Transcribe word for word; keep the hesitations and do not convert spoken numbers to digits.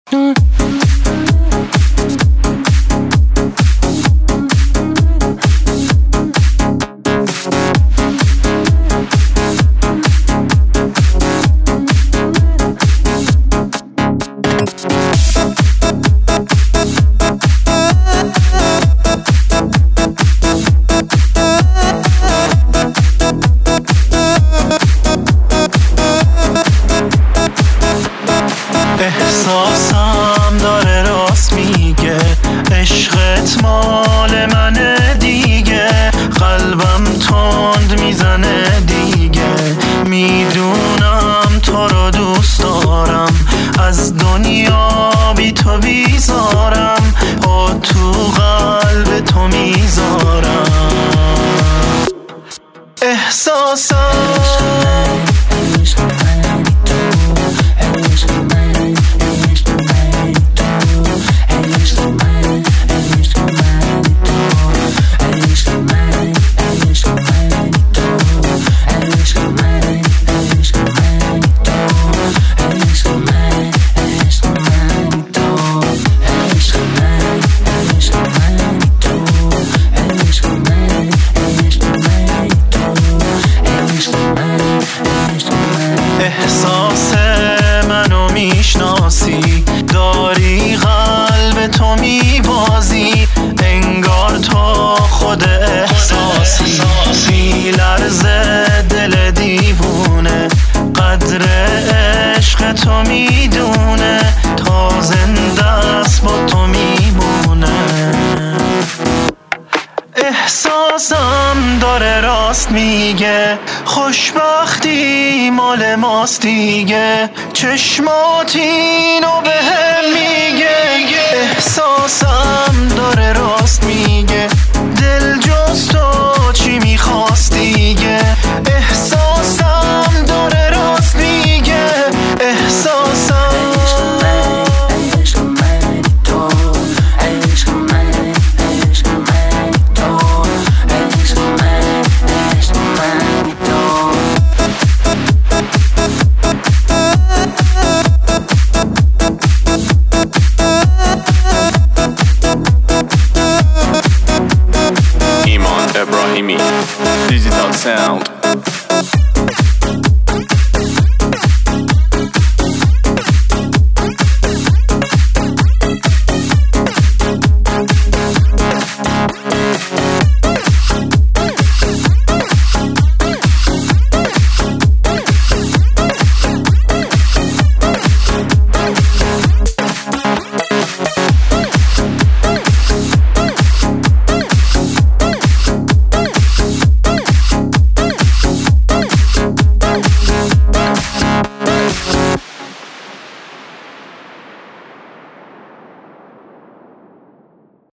احساسم داره راست میگه، عشقت مال منه دیگه، قلبم تند میزنه دیگه، میدونم تو رو دوست دارم، از دنیا بی تو بیزارم، پا تو قلب تو میذارم. احساسم احساس منو میشناسی، داری قلب تو میبازی، انگار تو خود احساسی، میلرزه دل دیوونه، قدر عشق تو میدونه، تا زنده است با تو میمونه. احساسم داره راست میگه، خوشبختی مال ماست دیگه، چشمات اینو